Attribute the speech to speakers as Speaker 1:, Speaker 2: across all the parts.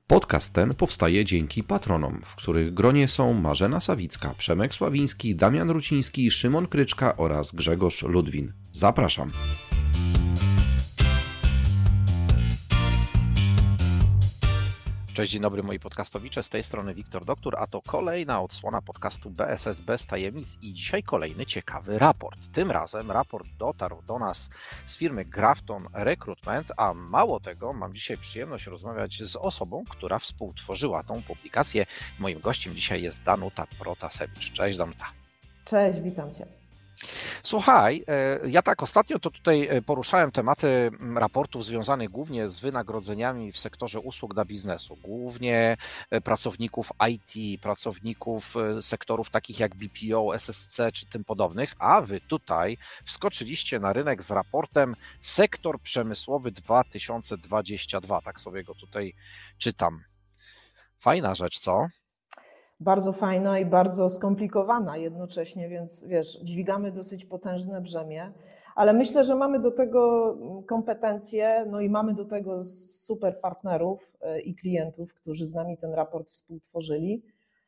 Speaker 1: Podcast ten powstaje dzięki patronom, w których gronie są Marzena Sawicka, Przemek Sławiński, Damian Ruciński, Szymon Kryczka oraz Grzegorz Ludwin. Zapraszam. Cześć, dzień dobry moi podcastowicze, z tej strony Wiktor Doktor, a to kolejna odsłona podcastu BSS bez tajemnic i dzisiaj kolejny ciekawy raport. Tym razem raport dotarł do nas z firmy Grafton Recruitment, a mało tego, mam dzisiaj przyjemność rozmawiać z osobą, która współtworzyła tą publikację. Moim gościem dzisiaj jest Danuta Protasewicz. Cześć Danuta.
Speaker 2: Cześć, witam Cię.
Speaker 1: Słuchaj, ja tak ostatnio to tutaj poruszałem tematy raportów związanych głównie z wynagrodzeniami w sektorze usług dla biznesu, głównie pracowników IT, pracowników sektorów takich jak BPO, SSC czy tym podobnych, a wy tutaj wskoczyliście na rynek z raportem Sektor Przemysłowy 2022, tak sobie go tutaj czytam. Fajna rzecz, co?
Speaker 2: Bardzo fajna i bardzo skomplikowana jednocześnie, więc wiesz, dźwigamy dosyć potężne brzemię, ale myślę, że mamy do tego kompetencje, no i mamy do tego super partnerów i klientów, którzy z nami ten raport współtworzyli,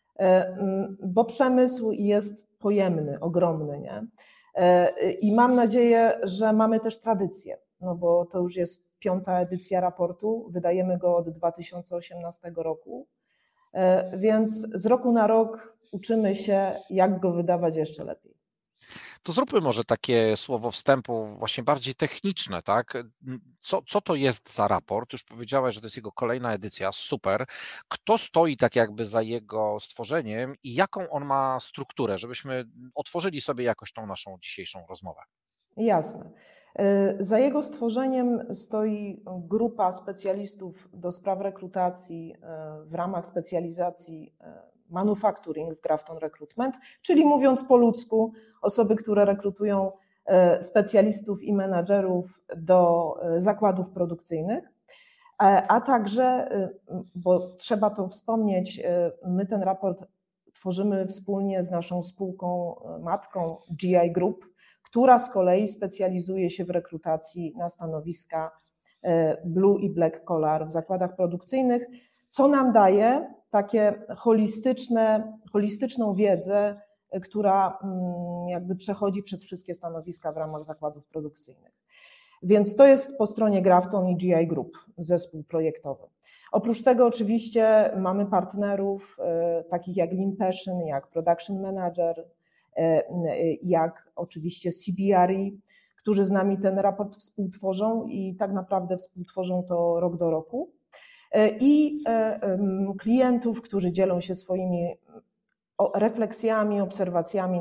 Speaker 2: bo przemysł jest pojemny, ogromny, nie? I mam nadzieję, że mamy też tradycję, no bo to już jest 5. edycja raportu, wydajemy go od 2018 roku. Więc z roku na rok uczymy się, jak go wydawać jeszcze lepiej.
Speaker 1: To zróbmy może takie słowo wstępu właśnie bardziej techniczne, tak? Co to jest za raport? Już powiedziałeś, że to jest jego kolejna edycja, super. Kto stoi tak jakby za jego stworzeniem i jaką on ma strukturę, żebyśmy otworzyli sobie jakoś tą naszą dzisiejszą rozmowę?
Speaker 2: Jasne. Za jego stworzeniem stoi grupa specjalistów do spraw rekrutacji w ramach specjalizacji manufacturing w Grafton Recruitment, czyli mówiąc po ludzku, osoby, które rekrutują specjalistów i menadżerów do zakładów produkcyjnych, a także, bo trzeba to wspomnieć, my ten raport tworzymy wspólnie z naszą spółką matką GI Group, która z kolei specjalizuje się w rekrutacji na stanowiska blue i black collar w zakładach produkcyjnych, co nam daje takie holistyczną wiedzę, która jakby przechodzi przez wszystkie stanowiska w ramach zakładów produkcyjnych. Więc to jest po stronie Grafton i GI Group, zespół projektowy. Oprócz tego oczywiście mamy partnerów takich jak Lean Passion, jak Production Manager, jak oczywiście CBRE, którzy z nami ten raport współtworzą i tak naprawdę współtworzą to rok do roku, i klientów, którzy dzielą się swoimi refleksjami, obserwacjami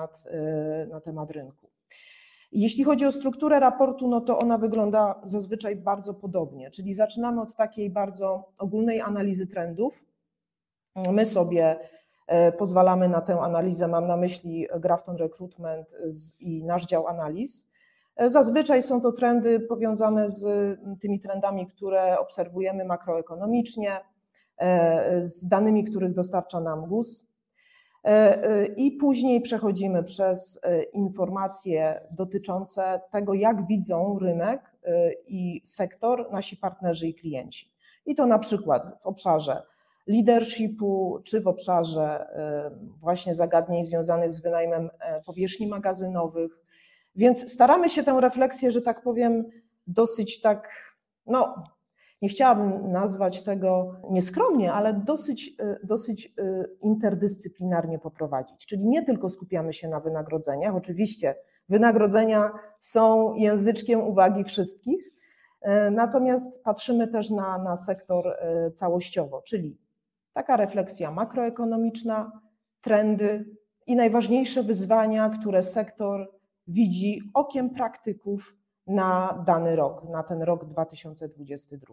Speaker 2: na temat rynku. Jeśli chodzi o strukturę raportu, no to ona wygląda zazwyczaj bardzo podobnie, czyli zaczynamy od takiej bardzo ogólnej analizy trendów. My sobie pozwalamy na tę analizę, mam na myśli Grafton Recruitment i nasz dział analiz. Zazwyczaj są to trendy powiązane z tymi trendami, które obserwujemy makroekonomicznie, z danymi, których dostarcza nam GUS. I później przechodzimy przez informacje dotyczące tego, jak widzą rynek i sektor nasi partnerzy i klienci. I to na przykład w obszarze leadershipu, czy w obszarze właśnie zagadnień związanych z wynajmem powierzchni magazynowych. Więc staramy się tę refleksję, że tak powiem, dosyć tak, no nie chciałabym nazwać tego nieskromnie, ale dosyć interdyscyplinarnie poprowadzić. Czyli nie tylko skupiamy się na wynagrodzeniach, oczywiście wynagrodzenia są języczkiem uwagi wszystkich, natomiast patrzymy też na sektor całościowo, czyli taka refleksja makroekonomiczna, trendy i najważniejsze wyzwania, które sektor widzi okiem praktyków na dany rok, na ten rok 2022.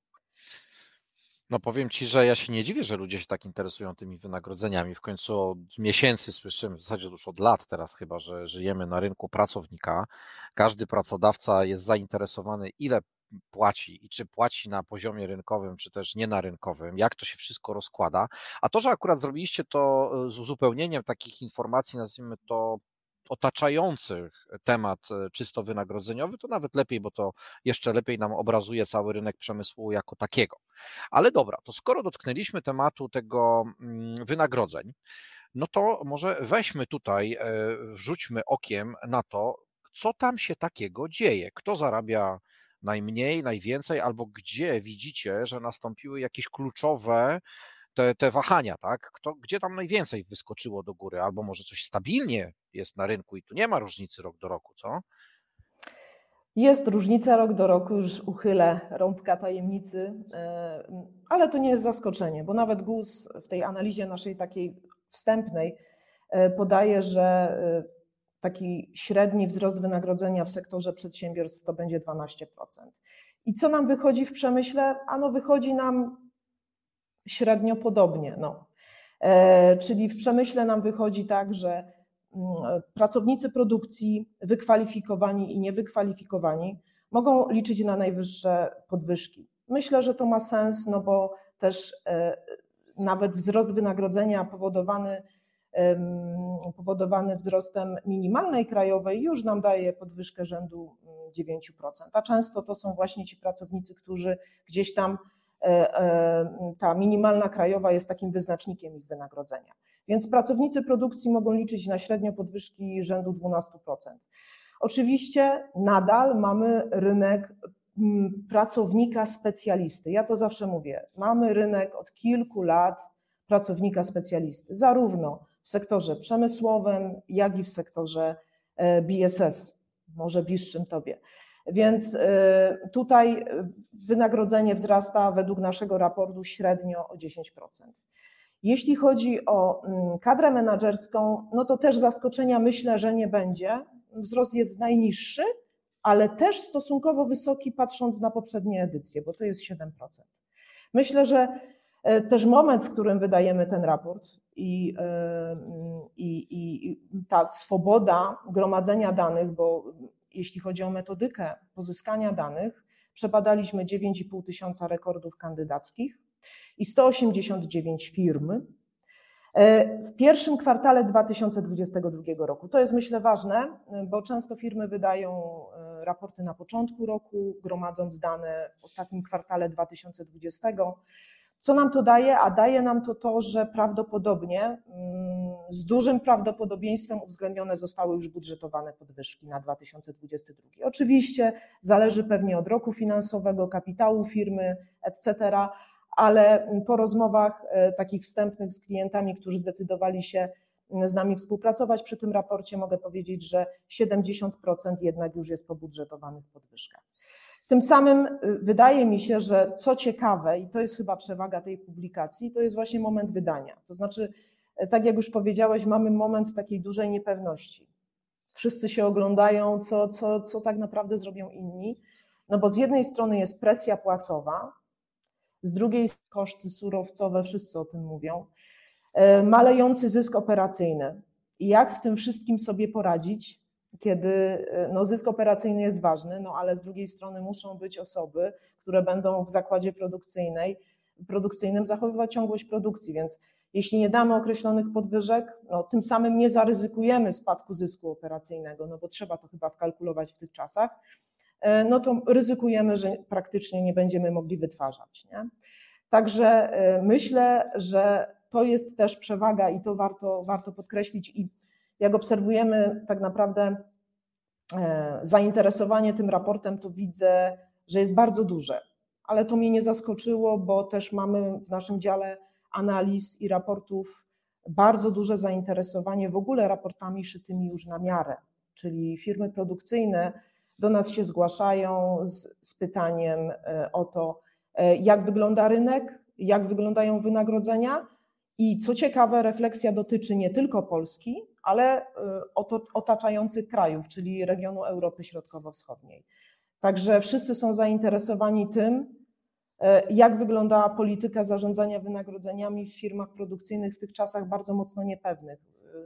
Speaker 1: No powiem Ci, że ja się nie dziwię, że ludzie się tak interesują tymi wynagrodzeniami. W końcu od miesięcy słyszymy, w zasadzie już od lat teraz chyba, że żyjemy na rynku pracownika. Każdy pracodawca jest zainteresowany, ile płaci i czy płaci na poziomie rynkowym, czy też nie na rynkowym, jak to się wszystko rozkłada. A to, że akurat zrobiliście to z uzupełnieniem takich informacji, nazwijmy to otaczających temat czysto wynagrodzeniowy, to nawet lepiej, bo to jeszcze lepiej nam obrazuje cały rynek przemysłu jako takiego. Ale dobra, to skoro dotknęliśmy tematu tego wynagrodzeń, no to może weźmy tutaj, wrzućmy okiem na to, co tam się takiego dzieje, kto zarabia najmniej, najwięcej, albo gdzie widzicie, że nastąpiły jakieś kluczowe te wahania, tak? Gdzie tam najwięcej wyskoczyło do góry, albo może coś stabilnie jest na rynku i tu nie ma różnicy rok do roku, co?
Speaker 2: Jest różnica rok do roku, już uchylę rąbka tajemnicy, ale to nie jest zaskoczenie, bo nawet GUS w tej analizie naszej takiej wstępnej podaje, że taki średni wzrost wynagrodzenia w sektorze przedsiębiorstw to będzie 12%. I co nam wychodzi w przemyśle? Ano wychodzi nam średnio podobnie. Czyli w przemyśle nam wychodzi tak, że pracownicy produkcji wykwalifikowani i niewykwalifikowani mogą liczyć na najwyższe podwyżki. Myślę, że to ma sens, no bo też nawet wzrost wynagrodzenia powodowany wzrostem minimalnej krajowej już nam daje podwyżkę rzędu 9%. A często to są właśnie ci pracownicy, którzy gdzieś tam ta minimalna krajowa jest takim wyznacznikiem ich wynagrodzenia. Więc pracownicy produkcji mogą liczyć na średnio podwyżki rzędu 12%. Oczywiście nadal mamy rynek pracownika specjalisty. Ja to zawsze mówię, mamy rynek od kilku lat pracownika specjalisty, zarówno w sektorze przemysłowym, jak i w sektorze BSS, może bliższym Tobie. Więc tutaj wynagrodzenie wzrasta według naszego raportu średnio o 10%. Jeśli chodzi o kadrę menadżerską, no to też zaskoczenia myślę, że nie będzie. Wzrost jest najniższy, ale też stosunkowo wysoki, patrząc na poprzednie edycje, bo to jest 7%. Myślę, że też moment, w którym wydajemy ten raport i ta swoboda gromadzenia danych, bo jeśli chodzi o metodykę pozyskania danych, przebadaliśmy 9,5 tysiąca rekordów kandydackich i 189 firm w pierwszym kwartale 2022 roku. To jest, myślę, ważne, bo często firmy wydają raporty na początku roku, gromadząc dane w ostatnim kwartale 2020. Co nam to daje? A daje nam to, że prawdopodobnie, z dużym prawdopodobieństwem uwzględnione zostały już budżetowane podwyżki na 2022. Oczywiście zależy pewnie od roku finansowego, kapitału firmy, etc., ale po rozmowach takich wstępnych z klientami, którzy zdecydowali się z nami współpracować przy tym raporcie, mogę powiedzieć, że 70% jednak już jest po budżetowanych podwyżkach. Tym samym wydaje mi się, że co ciekawe, i to jest chyba przewaga tej publikacji, to jest właśnie moment wydania. To znaczy, tak jak już powiedziałeś, mamy moment takiej dużej niepewności. Wszyscy się oglądają, co tak naprawdę zrobią inni, no bo z jednej strony jest presja płacowa, z drugiej koszty surowcowe, wszyscy o tym mówią, malejący zysk operacyjny. I jak w tym wszystkim sobie poradzić, kiedy zysk operacyjny jest ważny, ale z drugiej strony muszą być osoby, które będą w zakładzie produkcyjnym zachowywać ciągłość produkcji, więc jeśli nie damy określonych podwyżek, tym samym nie zaryzykujemy spadku zysku operacyjnego, bo trzeba to chyba wkalkulować w tych czasach, to ryzykujemy, że praktycznie nie będziemy mogli wytwarzać. Nie? Także myślę, że to jest też przewaga i to warto podkreślić. I jak obserwujemy tak naprawdę zainteresowanie tym raportem, to widzę, że jest bardzo duże, ale to mnie nie zaskoczyło, bo też mamy w naszym dziale analiz i raportów bardzo duże zainteresowanie w ogóle raportami szytymi już na miarę, czyli firmy produkcyjne do nas się zgłaszają z pytaniem o to, jak wygląda rynek, jak wyglądają wynagrodzenia i co ciekawe, refleksja dotyczy nie tylko Polski, ale otaczających krajów, czyli regionu Europy Środkowo-Wschodniej. Także wszyscy są zainteresowani tym, jak wygląda polityka zarządzania wynagrodzeniami w firmach produkcyjnych w tych czasach bardzo mocno niepewnych,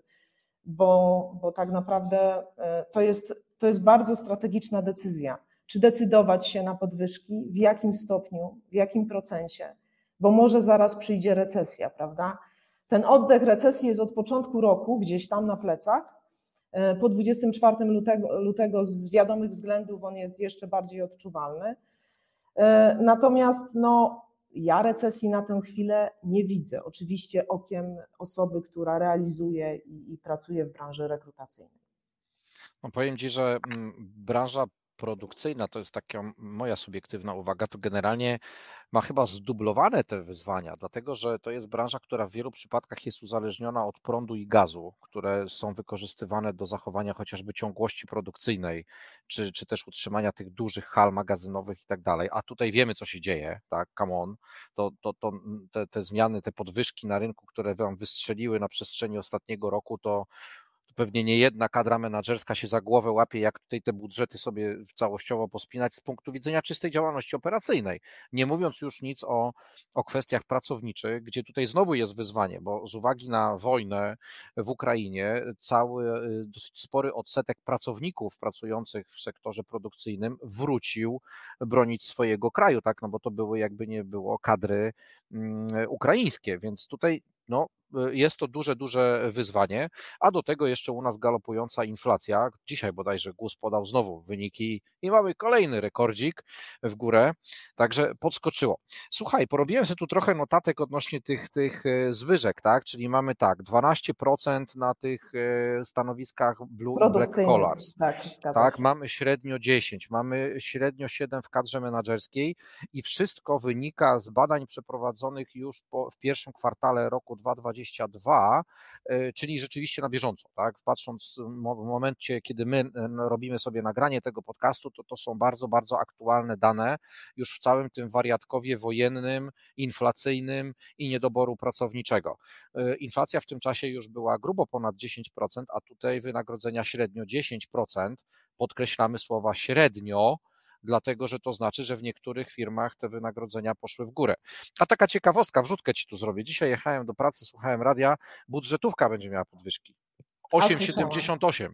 Speaker 2: bo tak naprawdę to jest bardzo strategiczna decyzja, czy decydować się na podwyżki, w jakim stopniu, w jakim procencie, bo może zaraz przyjdzie recesja, prawda? Ten oddech recesji jest od początku roku gdzieś tam na plecach, Po 24 lutego z wiadomych względów on jest jeszcze bardziej odczuwalny. Natomiast ja recesji na tę chwilę nie widzę. Oczywiście okiem osoby, która realizuje i pracuje w branży rekrutacyjnej.
Speaker 1: No powiem Ci, że branża produkcyjna, to jest taka moja subiektywna uwaga, to generalnie ma chyba zdublowane te wyzwania, dlatego że to jest branża, która w wielu przypadkach jest uzależniona od prądu i gazu, które są wykorzystywane do zachowania chociażby ciągłości produkcyjnej, czy też utrzymania tych dużych hal magazynowych i tak dalej. A tutaj wiemy, co się dzieje, tak, come on, te zmiany, te podwyżki na rynku, które wam wystrzeliły na przestrzeni ostatniego roku, to pewnie nie jedna kadra menadżerska się za głowę łapie, jak tutaj te budżety sobie całościowo pospinać z punktu widzenia czystej działalności operacyjnej. Nie mówiąc już nic o kwestiach pracowniczych, gdzie tutaj znowu jest wyzwanie, bo z uwagi na wojnę w Ukrainie cały dosyć spory odsetek pracowników pracujących w sektorze produkcyjnym wrócił bronić swojego kraju, tak, no bo to były jakby nie było kadry ukraińskie, więc tutaj jest to duże wyzwanie, a do tego jeszcze u nas galopująca inflacja. Dzisiaj bodajże GUS podał znowu wyniki i mamy kolejny rekordzik w górę, także podskoczyło. Słuchaj, porobiłem sobie tu trochę notatek odnośnie tych zwyżek, tak? Czyli mamy tak, 12% na tych stanowiskach blue i black collars. Tak, mamy średnio 10, mamy średnio 7 w kadrze menadżerskiej i wszystko wynika z badań przeprowadzonych już w pierwszym kwartale roku 2022, czyli rzeczywiście na bieżąco, tak? Patrząc w momencie, kiedy my robimy sobie nagranie tego podcastu, to są bardzo aktualne dane już w całym tym wariatkowie wojennym, inflacyjnym i niedoboru pracowniczego. Inflacja w tym czasie już była grubo ponad 10%, a tutaj wynagrodzenia średnio 10%, podkreślamy słowa średnio, dlatego że to znaczy, że w niektórych firmach te wynagrodzenia poszły w górę. A taka ciekawostka, wrzutkę Ci tu zrobię. Dzisiaj jechałem do pracy, słuchałem radia, budżetówka będzie miała podwyżki. 8,78.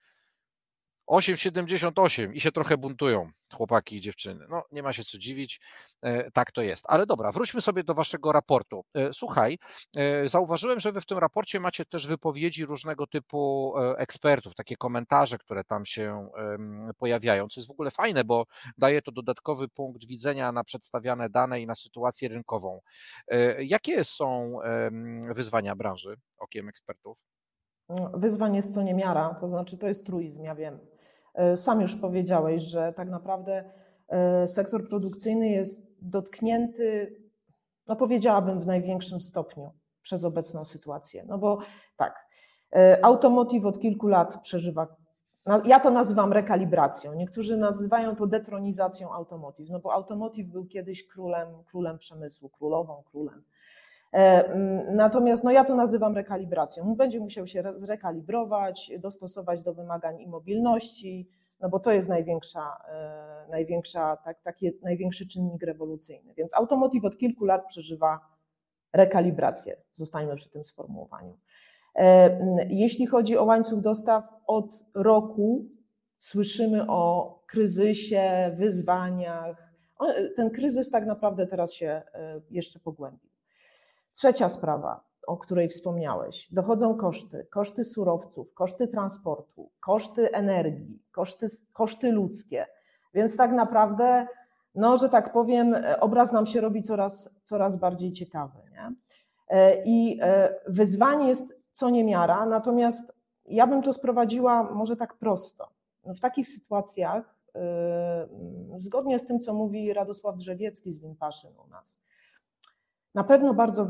Speaker 1: 8,78 i się trochę buntują chłopaki i dziewczyny. No nie ma się co dziwić, tak to jest. Ale dobra, wróćmy sobie do waszego raportu. Słuchaj, zauważyłem, że wy w tym raporcie macie też wypowiedzi różnego typu ekspertów, takie komentarze, które tam się pojawiają, co jest w ogóle fajne, bo daje to dodatkowy punkt widzenia na przedstawiane dane i na sytuację rynkową. Jakie są wyzwania branży okiem ekspertów?
Speaker 2: Wyzwań jest co niemiara, to znaczy to jest truizm, ja wiem. Sam już powiedziałeś, że tak naprawdę sektor produkcyjny jest dotknięty, powiedziałabym w największym stopniu przez obecną sytuację. No bo tak, automotive od kilku lat przeżywa, ja to nazywam rekalibracją, niektórzy nazywają to detronizacją automotive, no bo automotive był kiedyś królem przemysłu, królem. Natomiast ja to nazywam rekalibracją. Będzie musiał się zrekalibrować, dostosować do wymagań i mobilności, no bo to jest największy czynnik rewolucyjny. Więc automotive od kilku lat przeżywa rekalibrację. Zostańmy przy tym sformułowaniu. Jeśli chodzi o łańcuch dostaw, od roku słyszymy o kryzysie, wyzwaniach. Ten kryzys tak naprawdę teraz się jeszcze pogłębi. Trzecia sprawa, o której wspomniałeś, dochodzą koszty surowców, koszty transportu, koszty energii, koszty ludzkie, więc tak naprawdę, że tak powiem, obraz nam się robi coraz bardziej ciekawy, nie? I wyzwanie jest co niemiara, natomiast ja bym to sprowadziła może tak prosto. W takich sytuacjach, zgodnie z tym, co mówi Radosław Drzewiecki z Limpaszyn u nas, na pewno bardzo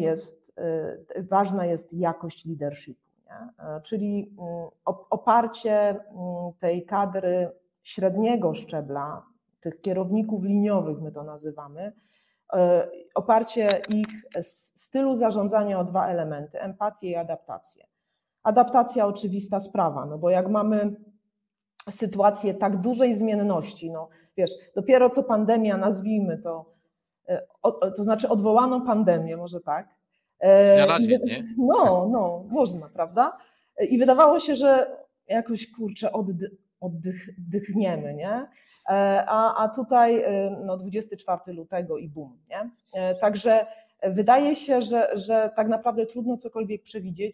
Speaker 2: ważna jest jakość leadershipu, nie? Czyli oparcie tej kadry średniego szczebla, tych kierowników liniowych my to nazywamy, oparcie ich stylu zarządzania o dwa elementy, empatię i adaptację. Adaptacja oczywista sprawa, no bo jak mamy sytuację tak dużej zmienności, wiesz, dopiero co pandemia, nazwijmy to znaczy odwołano pandemię, może tak.
Speaker 1: Z dnia na dzień, nie?
Speaker 2: Można, prawda? I wydawało się, że jakoś, kurczę, oddychniemy, nie? A tutaj 24 lutego i boom, nie? Także wydaje się, że tak naprawdę trudno cokolwiek przewidzieć.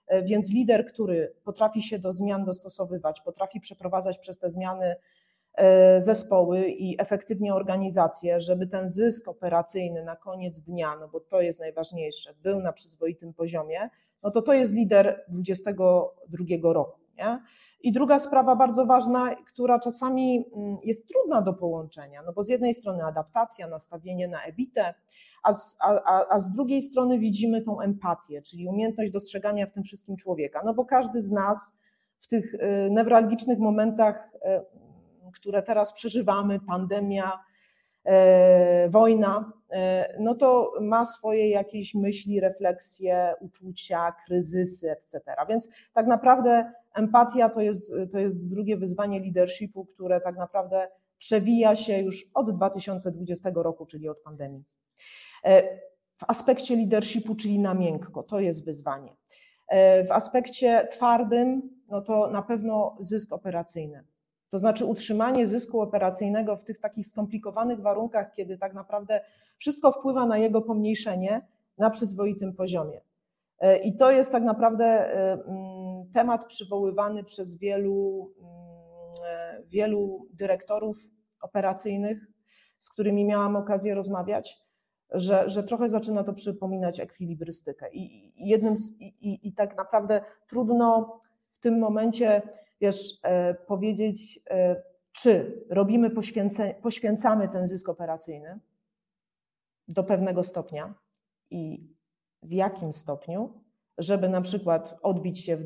Speaker 2: Więc lider, który potrafi się do zmian dostosowywać, potrafi przeprowadzać przez te zmiany zespoły i efektywnie organizacje, żeby ten zysk operacyjny na koniec dnia, no bo to jest najważniejsze, był na przyzwoitym poziomie, no to jest lider 2022 roku. Nie? I druga sprawa bardzo ważna, która czasami jest trudna do połączenia, no bo z jednej strony adaptacja, nastawienie na EBITę, a z drugiej strony widzimy tą empatię, czyli umiejętność dostrzegania w tym wszystkim człowieka, no bo każdy z nas w tych newralgicznych momentach, które teraz przeżywamy, pandemia, wojna, no to ma swoje jakieś myśli, refleksje, uczucia, kryzysy, etc. Więc tak naprawdę empatia to jest drugie wyzwanie leadershipu, które tak naprawdę przewija się już od 2020 roku, czyli od pandemii. W aspekcie leadershipu, czyli na miękko, to jest wyzwanie. W aspekcie twardym, no to na pewno zysk operacyjny. To znaczy utrzymanie zysku operacyjnego w tych takich skomplikowanych warunkach, kiedy tak naprawdę wszystko wpływa na jego pomniejszenie na przyzwoitym poziomie. I to jest tak naprawdę temat przywoływany przez wielu dyrektorów operacyjnych, z którymi miałam okazję rozmawiać, że trochę zaczyna to przypominać ekwilibrystykę. I tak naprawdę trudno w tym momencie, powiedzieć, czy robimy poświęcamy ten zysk operacyjny do pewnego stopnia i w jakim stopniu, żeby na przykład odbić się w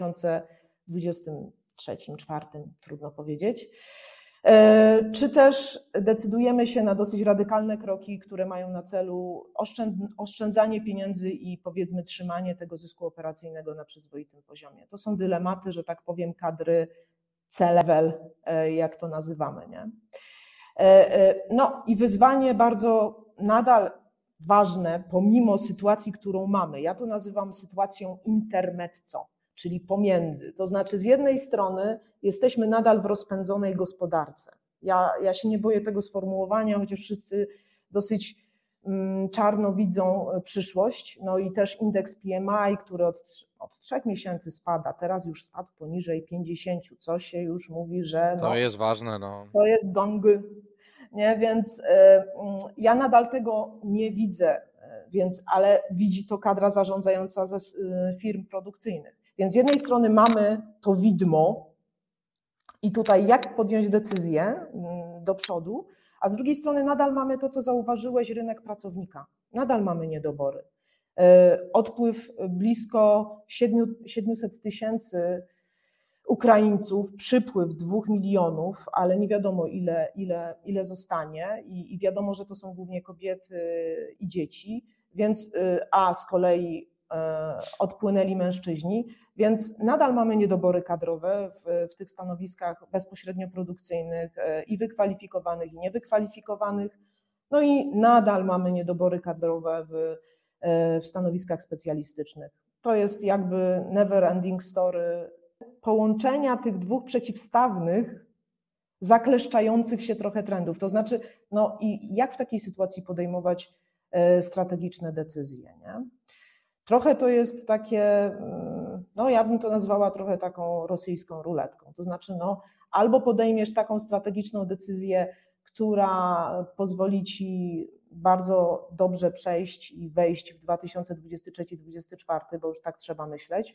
Speaker 2: 2023-2024, trudno powiedzieć, czy też decydujemy się na dosyć radykalne kroki, które mają na celu oszczędzanie pieniędzy i powiedzmy trzymanie tego zysku operacyjnego na przyzwoitym poziomie. To są dylematy, że tak powiem, kadry C-level, jak to nazywamy. Nie? No i wyzwanie bardzo nadal ważne, pomimo sytuacji, którą mamy. Ja to nazywam sytuacją intermezzo, czyli pomiędzy. To znaczy z jednej strony jesteśmy nadal w rozpędzonej gospodarce. Ja się nie boję tego sformułowania, chociaż wszyscy dosyć czarno widzą przyszłość. No i też indeks PMI, który od 3 miesięcy spada, teraz już spadł poniżej 50, co się już mówi, że
Speaker 1: to jest ważne. No.
Speaker 2: To jest gong. Nie? Więc ja nadal tego nie widzę, ale widzi to kadra zarządzająca ze firm produkcyjnych. Więc z jednej strony mamy to widmo i tutaj jak podjąć decyzję do przodu, a z drugiej strony nadal mamy to, co zauważyłeś, rynek pracownika. Nadal mamy niedobory. Odpływ blisko 700 000 Ukraińców, przypływ 2 milionów, ale nie wiadomo ile zostanie i wiadomo, że to są głównie kobiety i dzieci, więc a z kolei odpłynęli mężczyźni, więc nadal mamy niedobory kadrowe w tych stanowiskach bezpośrednio produkcyjnych i wykwalifikowanych i niewykwalifikowanych, no i nadal mamy niedobory kadrowe w stanowiskach specjalistycznych. To jest jakby never ending story połączenia tych dwóch przeciwstawnych, zakleszczających się trochę trendów. To znaczy, no i jak w takiej sytuacji podejmować strategiczne decyzje, nie? Trochę to jest takie, no ja bym to nazwała trochę taką rosyjską ruletką. To znaczy, no albo podejmiesz taką strategiczną decyzję, która pozwoli ci bardzo dobrze przejść i wejść w 2023-2024, bo już tak trzeba myśleć,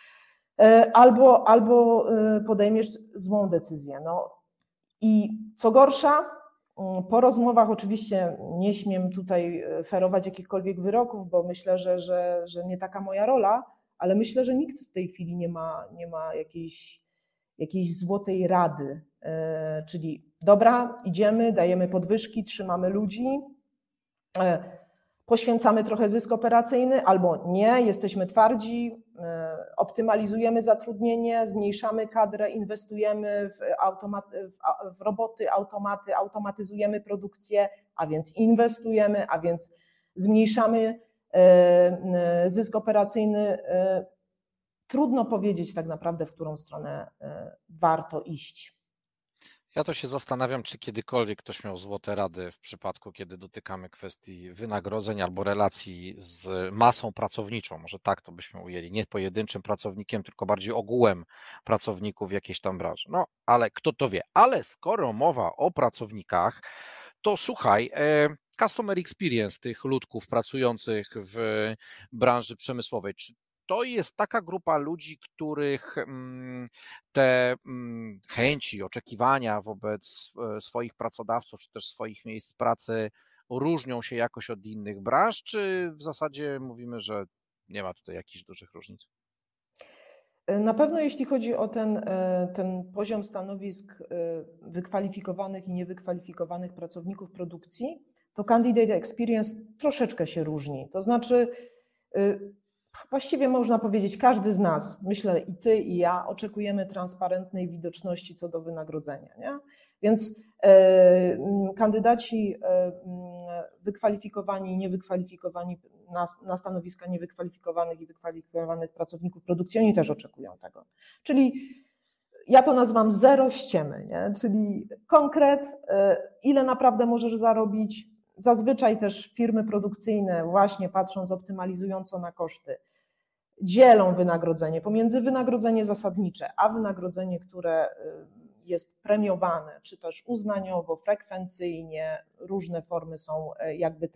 Speaker 2: albo podejmiesz złą decyzję. No i co gorsza, po rozmowach oczywiście nie śmiem tutaj ferować jakichkolwiek wyroków, bo myślę, że nie taka moja rola, ale myślę, że nikt w tej chwili nie ma jakiejś złotej rady, czyli dobra, idziemy, dajemy podwyżki, trzymamy ludzi, poświęcamy trochę zysk operacyjny, albo nie, jesteśmy twardzi, optymalizujemy zatrudnienie, zmniejszamy kadrę, inwestujemy w roboty, automaty, automatyzujemy produkcję, a więc inwestujemy, a więc zmniejszamy zysk operacyjny. Trudno powiedzieć tak naprawdę, w którą stronę warto iść.
Speaker 1: Ja to się zastanawiam, czy kiedykolwiek ktoś miał złote rady w przypadku, kiedy dotykamy kwestii wynagrodzeń albo relacji z masą pracowniczą. Może tak to byśmy ujęli, nie pojedynczym pracownikiem, tylko bardziej ogółem pracowników w jakiejś tam branży. No, ale kto to wie. Ale skoro mowa o pracownikach, to słuchaj, customer experience tych ludków pracujących w branży przemysłowej, czy to jest taka grupa ludzi, których te chęci, oczekiwania wobec swoich pracodawców, czy też swoich miejsc pracy różnią się jakoś od innych branż, czy w zasadzie mówimy, że nie ma tutaj jakichś dużych różnic?
Speaker 2: Na pewno jeśli chodzi o ten poziom stanowisk wykwalifikowanych i niewykwalifikowanych pracowników produkcji, to candidate experience troszeczkę się różni. To znaczy, właściwie można powiedzieć, każdy z nas, myślę i ty, i ja, oczekujemy transparentnej widoczności co do wynagrodzenia. Nie? Więc kandydaci wykwalifikowani i niewykwalifikowani na stanowiska niewykwalifikowanych i wykwalifikowanych pracowników produkcji, oni też oczekują tego. Czyli ja to nazywam zero ściemy, nie? Czyli konkret, ile naprawdę możesz zarobić. Zazwyczaj też firmy produkcyjne, właśnie patrząc optymalizująco na koszty, dzielą wynagrodzenie pomiędzy wynagrodzenie zasadnicze, a wynagrodzenie, które jest premiowane, czy też uznaniowo, frekwencyjnie, różne formy są jakby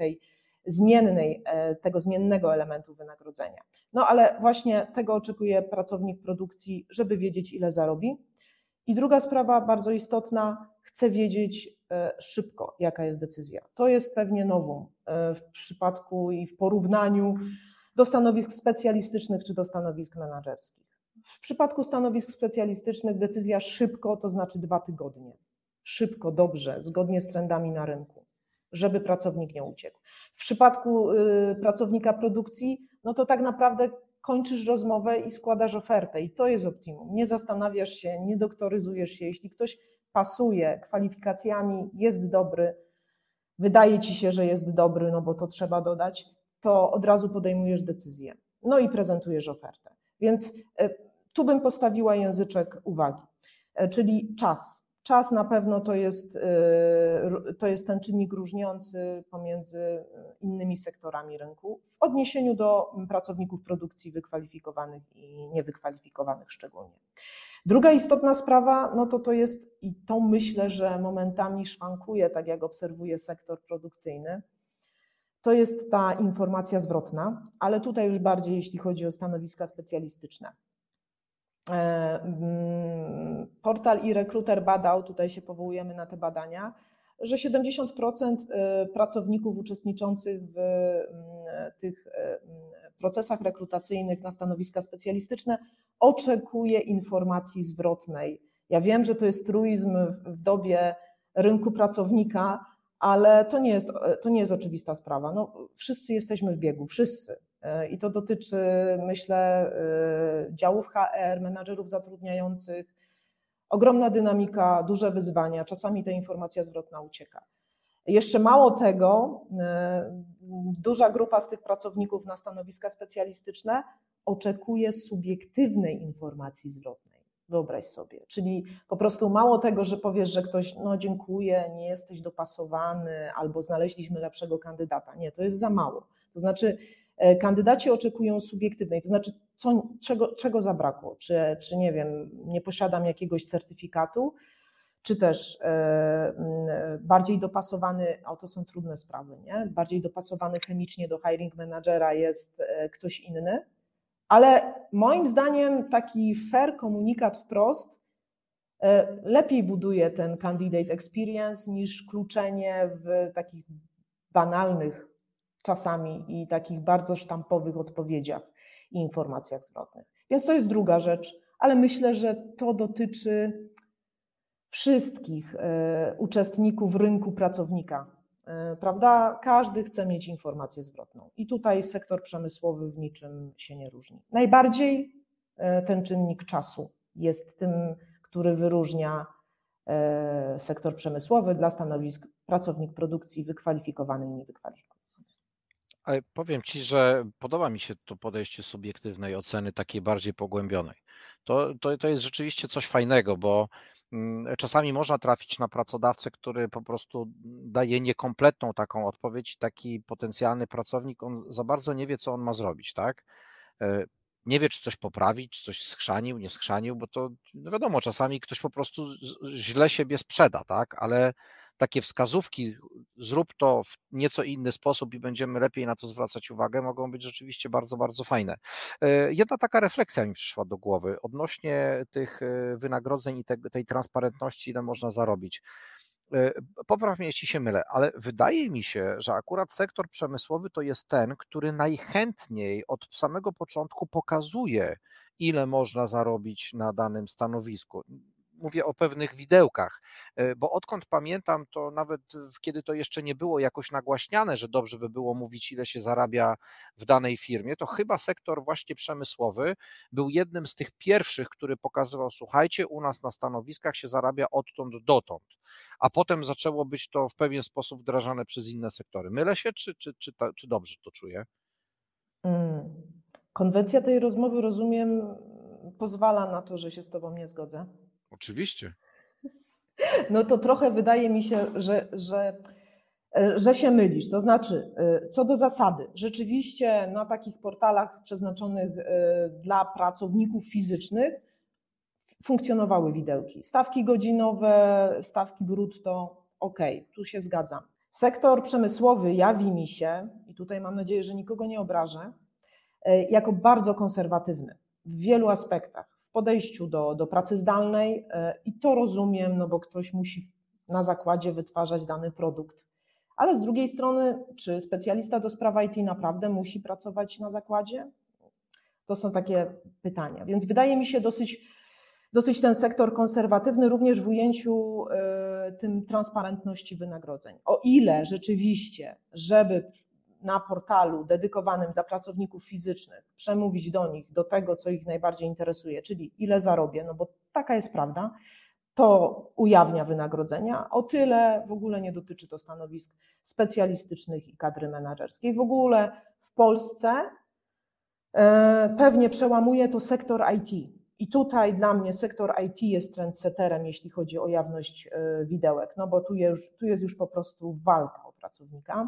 Speaker 2: tego zmiennego elementu wynagrodzenia. No ale właśnie tego oczekuje pracownik produkcji, żeby wiedzieć, ile zarobi. I druga sprawa bardzo istotna, chcę wiedzieć szybko, jaka jest decyzja. To jest pewnie novum w przypadku i w porównaniu do stanowisk specjalistycznych czy do stanowisk menedżerskich. W przypadku stanowisk specjalistycznych decyzja szybko to znaczy 2 tygodnie. Szybko, dobrze, zgodnie z trendami na rynku, żeby pracownik nie uciekł. W przypadku pracownika produkcji, no to tak naprawdę kończysz rozmowę i składasz ofertę i to jest optimum. Nie zastanawiasz się, nie doktoryzujesz się. Jeśli ktoś pasuje kwalifikacjami, jest dobry, wydaje ci się, że jest dobry, no bo to trzeba dodać, to od razu podejmujesz decyzję. No i prezentujesz ofertę. Więc tu bym postawiła języczek uwagi, czyli czas. Czas na pewno to jest ten czynnik różniący pomiędzy innymi sektorami rynku w odniesieniu do pracowników produkcji wykwalifikowanych i niewykwalifikowanych szczególnie. Druga istotna sprawa, no to jest, i to myślę, że momentami szwankuje, tak jak obserwuję sektor produkcyjny, to jest ta informacja zwrotna, ale tutaj już bardziej jeśli chodzi o stanowiska specjalistyczne. Portal eRecruiter badał, tutaj się powołujemy na te badania, że 70% pracowników uczestniczących w tych procesach rekrutacyjnych na stanowiska specjalistyczne oczekuje informacji zwrotnej. Ja wiem, że to jest truizm w dobie rynku pracownika, ale to nie jest oczywista sprawa. No, wszyscy jesteśmy w biegu, wszyscy. I to dotyczy, myślę, działów HR, menadżerów zatrudniających. Ogromna dynamika, duże wyzwania, czasami ta informacja zwrotna ucieka. Jeszcze mało tego, duża grupa z tych pracowników na stanowiska specjalistyczne oczekuje subiektywnej informacji zwrotnej. Wyobraź sobie, czyli po prostu mało tego, że powiesz, że ktoś, no dziękuję, nie jesteś dopasowany albo znaleźliśmy lepszego kandydata. Nie, to jest za mało. To znaczy kandydaci oczekują subiektywnej, to znaczy czego zabrakło, czy nie wiem, nie posiadam jakiegoś certyfikatu, czy też bardziej dopasowany, a to są trudne sprawy, nie? Bardziej dopasowany chemicznie do hiring managera jest ktoś inny, ale moim zdaniem taki fair komunikat wprost lepiej buduje ten candidate experience niż kluczenie w takich banalnych czasami i takich bardzo sztampowych odpowiedziach i informacjach zwrotnych. Więc to jest druga rzecz, ale myślę, że to dotyczy wszystkich uczestników rynku pracownika, prawda? Każdy chce mieć informację zwrotną i tutaj sektor przemysłowy w niczym się nie różni. Najbardziej ten czynnik czasu jest tym, który wyróżnia sektor przemysłowy dla stanowisk pracownik produkcji wykwalifikowany i niewykwalifikowany.
Speaker 1: Ale powiem Ci, że podoba mi się to podejście subiektywnej oceny, takiej bardziej pogłębionej. To jest rzeczywiście coś fajnego, bo Czasami można trafić na pracodawcę, który po prostu daje niekompletną taką odpowiedź, taki potencjalny pracownik, on za bardzo nie wie, co on ma zrobić, tak? Nie wie, czy coś poprawić, czy coś schrzanił, nie schrzanił, bo to no wiadomo, czasami ktoś po prostu źle siebie sprzeda, tak? Ale takie wskazówki, zrób to w nieco inny sposób i będziemy lepiej na to zwracać uwagę, mogą być rzeczywiście bardzo, bardzo fajne. Jedna taka refleksja mi przyszła do głowy odnośnie tych wynagrodzeń i tej transparentności, ile można zarobić. Popraw mnie, jeśli się mylę, ale wydaje mi się, że akurat sektor przemysłowy to jest ten, który najchętniej od samego początku pokazuje, ile można zarobić na danym stanowisku. Mówię o pewnych widełkach, bo odkąd pamiętam, to nawet kiedy to jeszcze nie było jakoś nagłaśniane, że dobrze by było mówić, ile się zarabia w danej firmie, to chyba sektor właśnie przemysłowy był jednym z tych pierwszych, który pokazywał, słuchajcie, u nas na stanowiskach się zarabia odtąd dotąd, a potem zaczęło być to w pewien sposób wdrażane przez inne sektory. Mylę się, czy dobrze to czuję?
Speaker 2: Konwencja tej rozmowy, rozumiem, pozwala na to, że się z Tobą nie zgodzę.
Speaker 1: Oczywiście.
Speaker 2: No to trochę wydaje mi się, że się mylisz. To znaczy, co do zasady, rzeczywiście na takich portalach przeznaczonych dla pracowników fizycznych funkcjonowały widełki. Stawki godzinowe, stawki brutto, tu się zgadzam. Sektor przemysłowy jawi mi się, i tutaj mam nadzieję, że nikogo nie obrażę, jako bardzo konserwatywny w wielu aspektach. W podejściu do pracy zdalnej i to rozumiem, no bo ktoś musi na zakładzie wytwarzać dany produkt. Ale z drugiej strony, czy specjalista do spraw IT naprawdę musi pracować na zakładzie? To są takie pytania. Więc wydaje mi się dosyć ten sektor konserwatywny również w ujęciu tym transparentności wynagrodzeń. O ile rzeczywiście, żeby na portalu dedykowanym dla pracowników fizycznych przemówić do nich, do tego, co ich najbardziej interesuje, czyli ile zarobię, no bo taka jest prawda, to ujawnia wynagrodzenia, o tyle w ogóle nie dotyczy to stanowisk specjalistycznych i kadry menedżerskiej. W ogóle w Polsce pewnie przełamuje to sektor IT. I tutaj dla mnie sektor IT jest trendsetterem, jeśli chodzi o jawność widełek, no bo tu jest już po prostu walka o pracownika.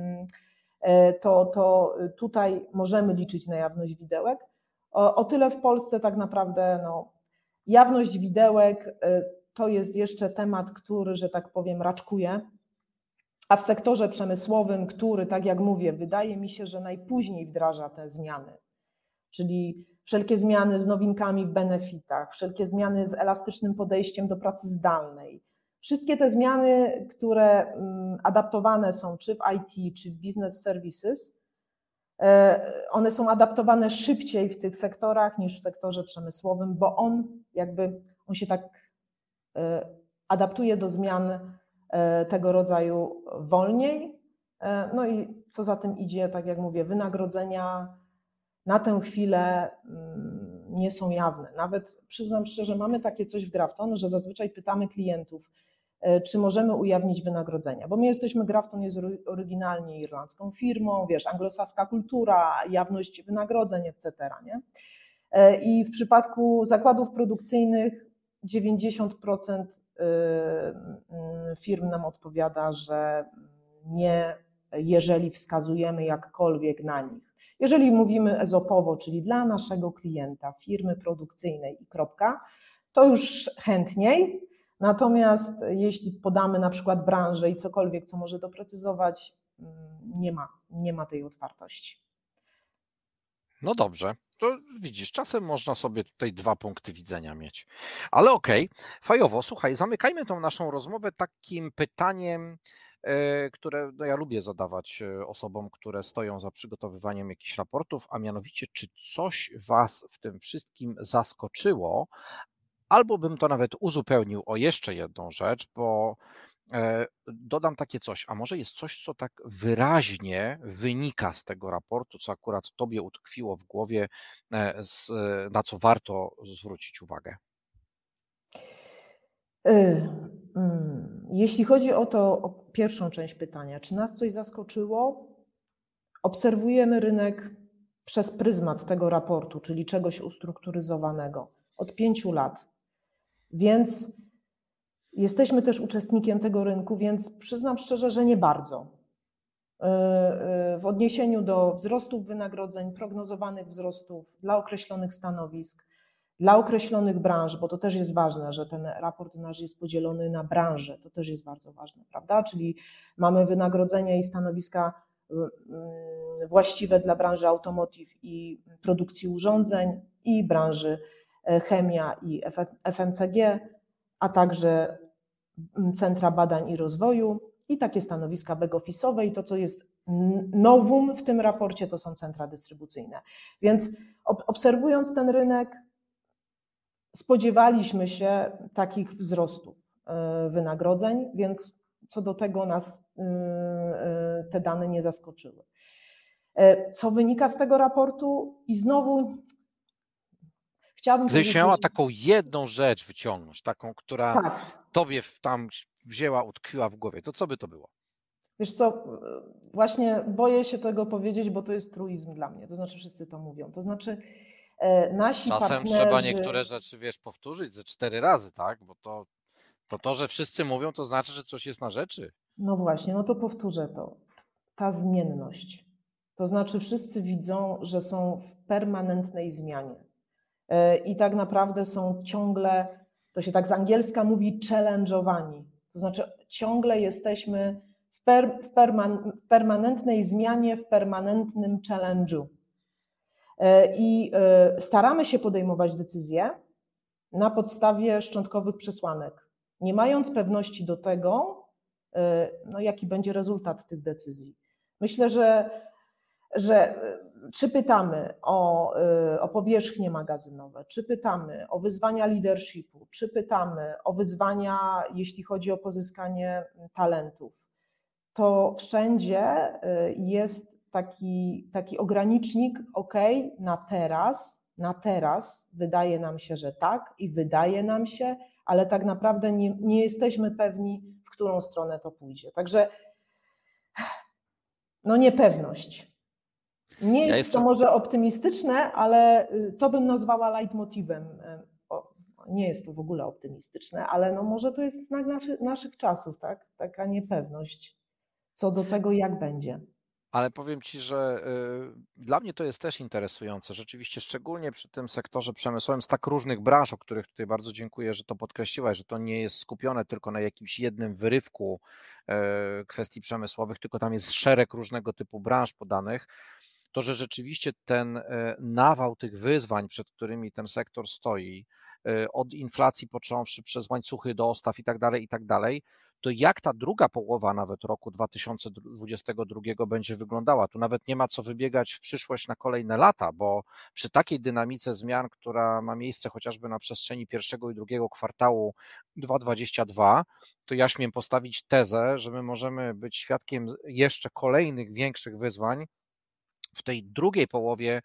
Speaker 2: To tutaj możemy liczyć na jawność widełek. O tyle w Polsce tak naprawdę jawność widełek to jest jeszcze temat, który, że tak powiem, raczkuje, a w sektorze przemysłowym, który, tak jak mówię, wydaje mi się, że najpóźniej wdraża te zmiany, czyli wszelkie zmiany z nowinkami w benefitach, wszelkie zmiany z elastycznym podejściem do pracy zdalnej, wszystkie te zmiany, które adaptowane są czy w IT, czy w business services, one są adaptowane szybciej w tych sektorach niż w sektorze przemysłowym, bo on się tak adaptuje do zmian tego rodzaju wolniej. No i co za tym idzie, tak jak mówię, wynagrodzenia na tę chwilę nie są jawne. Nawet przyznam szczerze, mamy takie coś w Grafton, że zazwyczaj pytamy klientów, czy możemy ujawnić wynagrodzenia, bo my jesteśmy, Grafton jest oryginalnie irlandzką firmą, anglosaska kultura, jawność wynagrodzeń, etc. nie? I w przypadku zakładów produkcyjnych 90% firm nam odpowiada, że nie, jeżeli wskazujemy jakkolwiek na nich. Jeżeli mówimy ezopowo, czyli dla naszego klienta, firmy produkcyjnej i kropka, to już chętniej. Natomiast jeśli podamy na przykład branżę i cokolwiek, co może doprecyzować, nie ma tej otwartości.
Speaker 1: No dobrze, to widzisz, czasem można sobie tutaj dwa punkty widzenia mieć. Ale okej, fajowo, słuchaj, zamykajmy tą naszą rozmowę takim pytaniem, które ja lubię zadawać osobom, które stoją za przygotowywaniem jakichś raportów, a mianowicie, czy coś Was w tym wszystkim zaskoczyło, albo bym to nawet uzupełnił o jeszcze jedną rzecz, bo dodam takie coś, a może jest coś, co tak wyraźnie wynika z tego raportu, co akurat Tobie utkwiło w głowie, na co warto zwrócić uwagę?
Speaker 2: Jeśli chodzi o pierwszą część pytania, czy nas coś zaskoczyło? Obserwujemy rynek przez pryzmat tego raportu, czyli czegoś ustrukturyzowanego od 5 lat. Więc Jesteśmy też uczestnikiem tego rynku, więc przyznam szczerze, że nie bardzo. W odniesieniu do wzrostów wynagrodzeń, prognozowanych wzrostów dla określonych stanowisk, dla określonych branż, bo to też jest ważne, że ten raport nasz jest podzielony na branże, to też jest bardzo ważne, prawda? Czyli mamy wynagrodzenia i stanowiska właściwe dla branży automotive i produkcji urządzeń i branży chemia i FMCG, a także centra badań i rozwoju i takie stanowiska back-office'owe i to, co jest nowum w tym raporcie, to są centra dystrybucyjne. Więc obserwując ten rynek, spodziewaliśmy się takich wzrostów wynagrodzeń, więc co do tego nas te dane nie zaskoczyły. Co wynika z tego raportu? I znowu chciałabym
Speaker 1: Gdybyś miała taką jedną rzecz wyciągnąć, taką, która tobie tam wzięła, utkwiła w głowie, to co by to było?
Speaker 2: Wiesz co, właśnie boję się tego powiedzieć, bo to jest truizm dla mnie, to znaczy wszyscy to mówią, to znaczy nasi
Speaker 1: Czasem
Speaker 2: partnerzy...
Speaker 1: trzeba niektóre rzeczy, powtórzyć ze 4 razy, tak? Bo to, że wszyscy mówią, to znaczy, że coś jest na rzeczy.
Speaker 2: No właśnie, no to powtórzę to. Ta zmienność. To znaczy wszyscy widzą, że są w permanentnej zmianie i tak naprawdę są ciągle, to się tak z angielska mówi, challenge'owani. To znaczy ciągle jesteśmy w permanentnej zmianie, w permanentnym challenge'u. I staramy się podejmować decyzje na podstawie szczątkowych przesłanek, nie mając pewności do tego, no, jaki będzie rezultat tych decyzji. Myślę, że czy pytamy o powierzchnie magazynowe, czy pytamy o wyzwania leadershipu, czy pytamy o wyzwania, jeśli chodzi o pozyskanie talentów, to wszędzie jest taki ogranicznik, na teraz wydaje nam się, że tak i wydaje nam się, ale tak naprawdę nie jesteśmy pewni, w którą stronę to pójdzie. Także no niepewność. Nie jest to może optymistyczne, ale to bym nazwała leitmotivem. Nie jest to w ogóle optymistyczne, ale no może to jest znak naszych czasów, tak? Taka niepewność co do tego, jak będzie.
Speaker 1: Ale powiem Ci, że dla mnie to jest też interesujące. Rzeczywiście, szczególnie przy tym sektorze przemysłowym z tak różnych branż, o których tutaj bardzo dziękuję, że to podkreśliłaś, że to nie jest skupione tylko na jakimś jednym wyrywku kwestii przemysłowych, tylko tam jest szereg różnego typu branż podanych. To, że rzeczywiście ten nawał tych wyzwań, przed którymi ten sektor stoi, od inflacji począwszy przez łańcuchy dostaw i tak dalej, to jak ta druga połowa nawet roku 2022 będzie wyglądała. Tu nawet nie ma co wybiegać w przyszłość na kolejne lata, bo przy takiej dynamice zmian, która ma miejsce chociażby na przestrzeni pierwszego i drugiego kwartału 2022, to ja śmiem postawić tezę, że my możemy być świadkiem jeszcze kolejnych większych wyzwań w tej drugiej połowie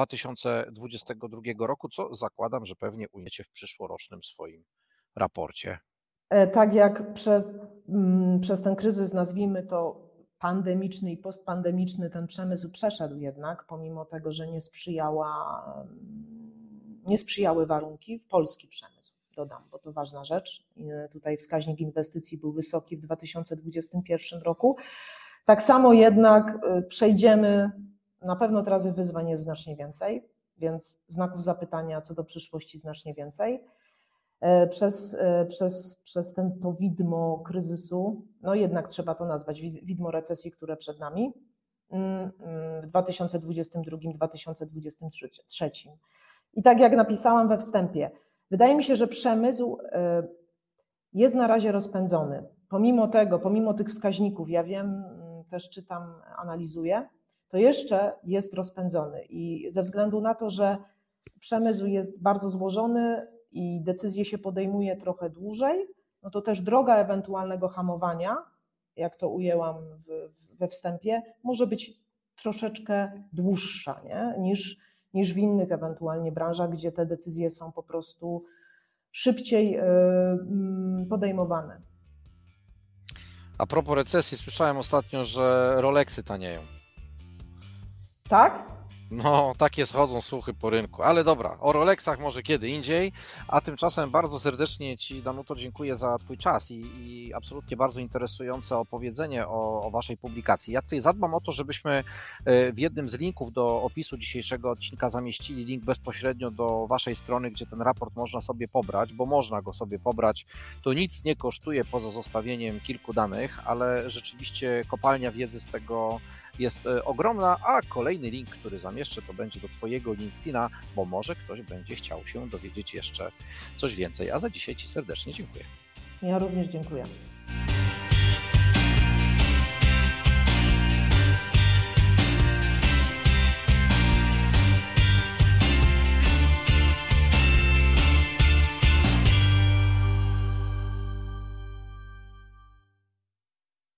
Speaker 1: 2022 roku, co zakładam, że pewnie ujmiecie w przyszłorocznym swoim raporcie.
Speaker 2: Tak jak przez ten kryzys, nazwijmy to pandemiczny i postpandemiczny, ten przemysł przeszedł jednak, pomimo tego, że nie sprzyjały warunki w polski przemysł, dodam, bo to ważna rzecz. Tutaj wskaźnik inwestycji był wysoki w 2021 roku. Tak samo jednak przejdziemy, na pewno teraz wyzwań jest znacznie więcej, więc znaków zapytania co do przyszłości znacznie więcej. Przez to widmo kryzysu, no jednak trzeba to nazwać, widmo recesji, które przed nami w 2022-2023. I tak jak napisałam we wstępie, wydaje mi się, że przemysł jest na razie rozpędzony. Pomimo tych wskaźników, ja wiem, też czytam, analizuję, to jeszcze jest rozpędzony i ze względu na to, że przemysł jest bardzo złożony i decyzje się podejmuje trochę dłużej, no to też droga ewentualnego hamowania, jak to ujęłam we wstępie, może być troszeczkę dłuższa, nie? Niż w innych ewentualnie branżach, gdzie te decyzje są po prostu szybciej podejmowane.
Speaker 1: A propos recesji, słyszałem ostatnio, że Rolexy tanieją.
Speaker 2: Tak?
Speaker 1: No, takie schodzą słuchy po rynku, ale dobra, o Rolexach może kiedy indziej, a tymczasem bardzo serdecznie Ci, Danuto, dziękuję za Twój czas i absolutnie bardzo interesujące opowiedzenie o Waszej publikacji. Ja tutaj zadbam o to, żebyśmy w jednym z linków do opisu dzisiejszego odcinka zamieścili link bezpośrednio do Waszej strony, gdzie ten raport można sobie pobrać, bo można go sobie pobrać, to nic nie kosztuje poza zostawieniem kilku danych, ale rzeczywiście kopalnia wiedzy z tego jest ogromna, a kolejny link, który zamieszczę, to będzie do Twojego LinkedIna, bo może ktoś będzie chciał się dowiedzieć jeszcze coś więcej. A za dzisiaj Ci serdecznie dziękuję.
Speaker 2: Ja również dziękuję.